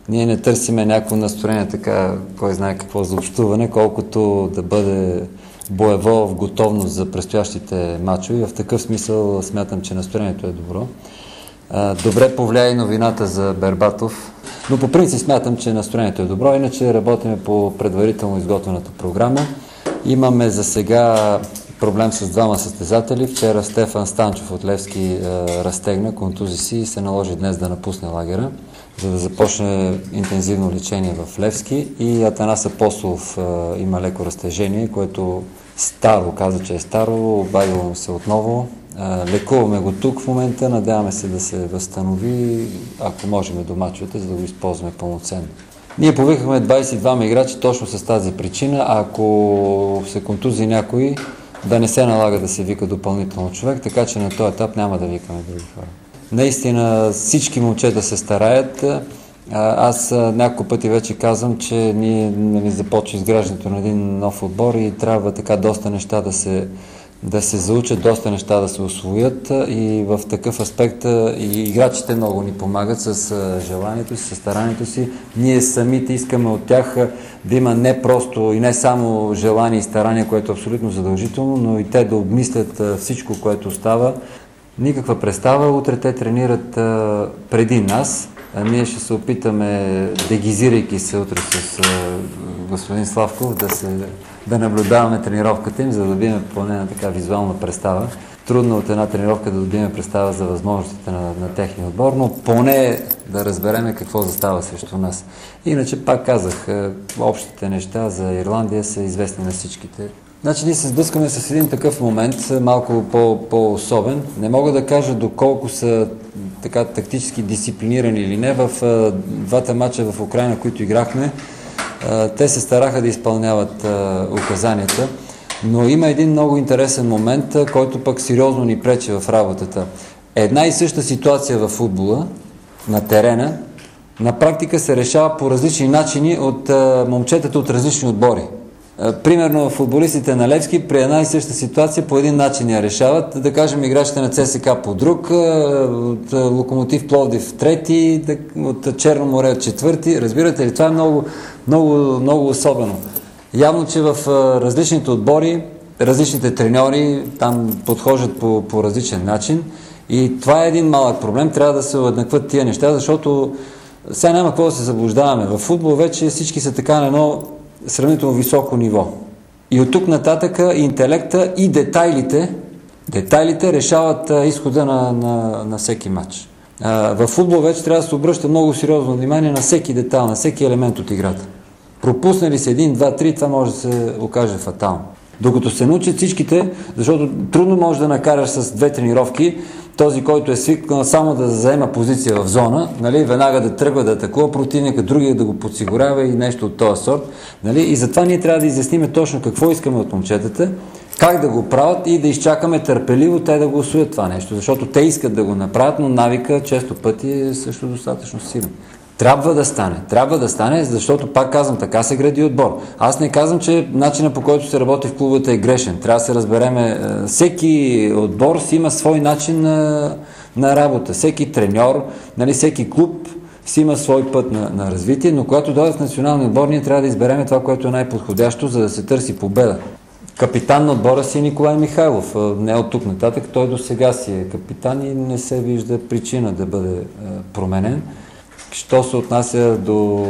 Ние не търсиме някакво настроение, така, кой знае какво за общуване, колкото да бъде боево в готовност за предстоящите мачове. В такъв смисъл смятам, че настроението е добро. Добре повлия и новината за Бербатов, но по принцип смятам, че настроението е добро, иначе работиме по предварително изготвената програма. Имаме за сега проблем с двама състезатели. Вчера Стефан Станчов от Левски разтегна, контузи си и се наложи днес да напусне лагера, за да започне интензивно лечение в Левски. И Атанас Апостолов има леко разтежение, което старо, каза, че е старо, обадило му се отново. Лекуваме го тук в момента, надяваме се да се възстанови, ако можем до мачовете, за да го използваме пълноценно. Ние повикахме 22 играчи точно с тази причина, ако се контузи някой, да не се налага да се вика допълнително човек, така че на този етап няма да викаме други хора. Наистина всички момчета се стараят. Аз няколко пъти вече казвам, че ние започва изграждането на един нов отбор и трябва така доста неща да се заучат, доста неща да се усвоят и в такъв аспект и играчите много ни помагат с желанието си, с старанието си. Ние самите искаме от тях да има не просто и не само желание и старание, което е абсолютно задължително, но и те да обмислят всичко, което става. Никаква представа, утре те тренират преди нас. Ние ще се опитаме, дегизирайки се утре с господин Славков, да наблюдаваме тренировката им, за да добием поне на така визуална представа. Трудно от една тренировка да добием представа за възможностите на техния отбор, но поне да разбереме какво застава срещу нас. Иначе, пак казах, общите неща за Ирландия са известни на всичките. Значи ние се сблъскаме с един такъв момент, малко по-особен. Не мога да кажа доколко са така тактически дисциплинирани или не. В двата мача в Украйна, които играхме, те се стараха да изпълняват указанията, но има един много интересен момент, който пък сериозно ни пречи в работата. Една и съща ситуация в футбола, на терена, на практика се решава по различни начини от момчетата от различни отбори. Примерно футболистите на Левски при една и съща ситуация по един начин я решават. Да кажем, играчите на ЦСКА по друг, от Локомотив Пловдив трети, от Черно море четвърти. Разбирате ли? Това е много особено. Явно, че в различните отбори, различните треньори там подхождат по различен начин и това е един малък проблем. Трябва да се уеднакват тия неща, защото сега няма какво да се заблуждаваме. В футбол вече всички са така на едно сравнително високо ниво. И от тук нататък интелекта и детайлите решават изхода на всеки матч. В футбол вече трябва да се обръща много сериозно внимание на всеки детайл, на всеки елемент от играта. Пропуснали се 1, 2, 3, това може да се окаже фатално. Докато се научат всичките, защото трудно може да накараш с 2 тренировки този, който е свикнал само да заема позиция в зона, нали, веднага да тръгва да атакува противника, другия да го подсигурява и нещо от този сорт. Нали, и затова ние трябва да изясним точно какво искаме от момчетата, как да го правят и да изчакаме търпеливо те да го усвоят това нещо, защото те искат да го направят, но навика често пъти е също достатъчно силен. Трябва да стане, защото пак казвам, така се гради отбор. Аз не казвам, че начинът, по който се работи в клубата, е грешен. Трябва да се разбереме. Всеки отбор си има свой начин на работа. Всеки треньор, нали, всеки клуб си има свой път на развитие, но когато дойдат в националния отбор, ние трябва да избереме това, което е най-подходящо, за да се търси победа. Капитан на отбора си е Николай Михайлов. Не от тук нататък, той до сега си е капитан и не се вижда причина да бъде променен. Що се отнася до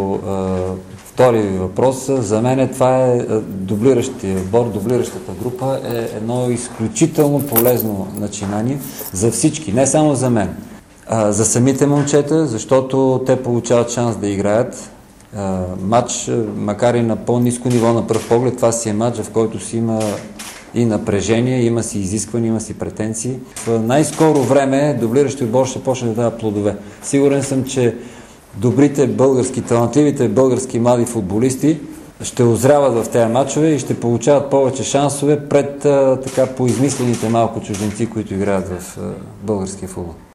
втори въпрос, за мен това е дублиращия отбор, дублиращата група е едно изключително полезно начинание за всички, не само за мен. За самите момчета, защото те получават шанс да играят матч, макар и на по-ниско ниво на пръв поглед, това си е матч, в който си има и напрежение, има си изисквания, има си претенции. В най-скоро време дублиращия отбор ще почне да дава плодове. Сигурен съм, че добрите български, талантливите български млади футболисти ще озряват в тези матчове и ще получават повече шансове пред така поизмислените малко чужденци, които играят в българския футбол.